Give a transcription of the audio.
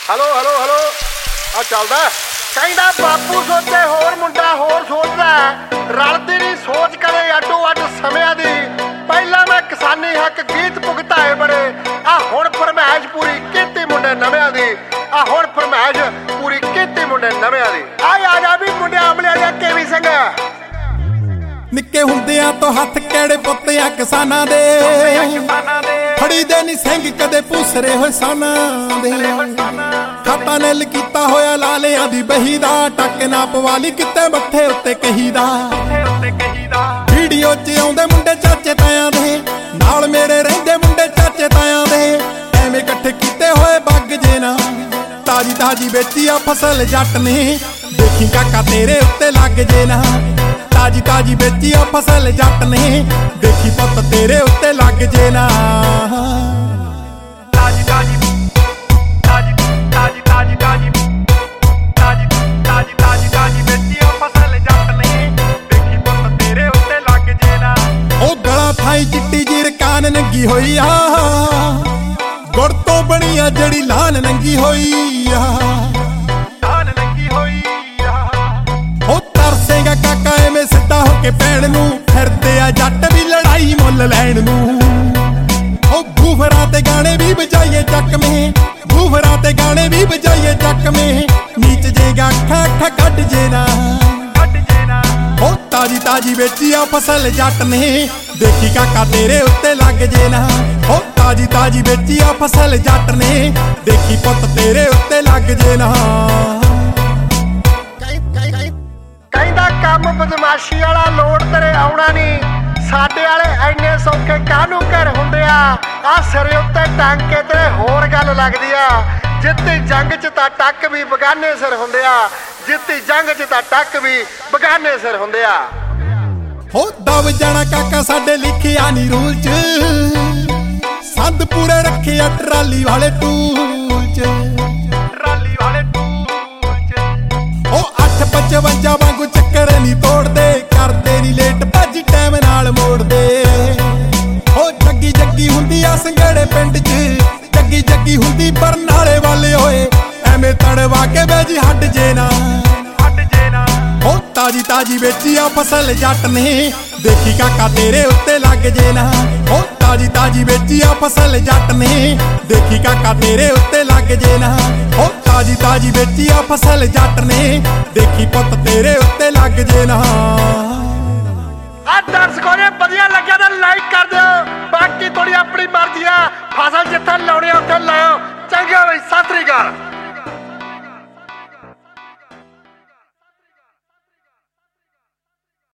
Hello hello hello आ चलदा कहंदा बापू सोचे होर मुंडा होर सोचदा रलदी नहीं सोच करे अड्डो अड्ड समियां दी पहला मैं किसानी हक गीत भुगताए बड़े आ हुण फरमाइश पूरी कीती मुंडे नविआं दी आ हुण फरमाइश पूरी कीती मुंडे नविआं दी आ जा भी मुंडे अमले आ केवी सिंह निक्के हुंदियां तो हथ केड़े पुत्तियां किसानां दे फड़ी दे नी सिंह कदे पूसरे होए साना दे खाता निल कीता होया लालियां दी बही दा टक ना पवाली किते मत्थे उत्ते कही दा वीडियो च आउंदे मुंडे चाचे तायां दे नाल मेरे रहिंदे मुंडे चाचे तायां दे एवें इकट्ठे कीते होए बग जे ना ताजी ताजी बेची आ फसल जट ने देखी काका तेरे उत्ते लग जे ना ताजी ताजी बेची आ फसल जट ने देखी पुत तेरे उत्ते लग जे ना ताजी ताजी ताजी ताजी ताजी ताजी ताजी ताजी ताजी ताजी बेची आ फसल जट ने देखी पुत तेरे उत्ते लग जे ना ओ गला थाई चिट्टी जी रकान नंगी होई आ गुड़ तो बनी आ जड़ी लान नंगी होई आ काका एवें सिद्धा होके पैण नूं फिरदे आ जट भी लड़ाई मुल लैण नूं ओ बूफरां ते गाने भी बजाइए चक में बूफरां ते गाने भी बजाइए चक में नीच जेगा अखा अखा कट जे ना ओ ताजी ताजी बेची आ फसल जट ने देखी काका तेरे उत्ते लग जे ना ओ ताजी ताजी बेची आ फसल जट ने देखी पुत तेरे उत्ते लग जे ना काम बदमाशी वाला लोड़ तेरे आउणा नहीं साडे वाले इन्ने सौखे काहनूं घर हुंदे आ सिरे उत्ते टांके तेरे होर गल लगदी आ जित्ती जंग च तां टक भी बगाने सिर हुंदे आ जित्ती जंग च तां टक भी बगाने सिर हुंदे आ हो दब जाना काका साडे लिखिया नी रूल च संद पूरे रखे आ ट्राली वाले टूल च ट्राली वाले टूल च ओ 855 वांगू चक्कर नी तोड़दे करदे नी लेट भज टाइम नाल मोड़दे ओ जग्गी जग्गी हुंदी आ संघेड़े पिंड च जग्गी जग्गी हुंदी बरनाले वाले होए एवें तड़वा के बेजी हट जे ना ओ ताजी ताजी बेची आ फसल जट ने देखी काका तेरे उत्ते लग जे ना ओ ताजी ताजी बेची आ फसल जट ने देखी काका तेरे उत्ते लग जे ना ओ ताजी ताजी बेची आ फसल जट ने देखी पुत तेरे उत्ते लग जे ना दर्शकों ने वधिया लग्या तां लाइक कर दिओ बाकी थोड़ी अपनी मर्जी आ फसल जिथे लाउणी उत्थे लाओ चंगा बई सत श्री अकाल।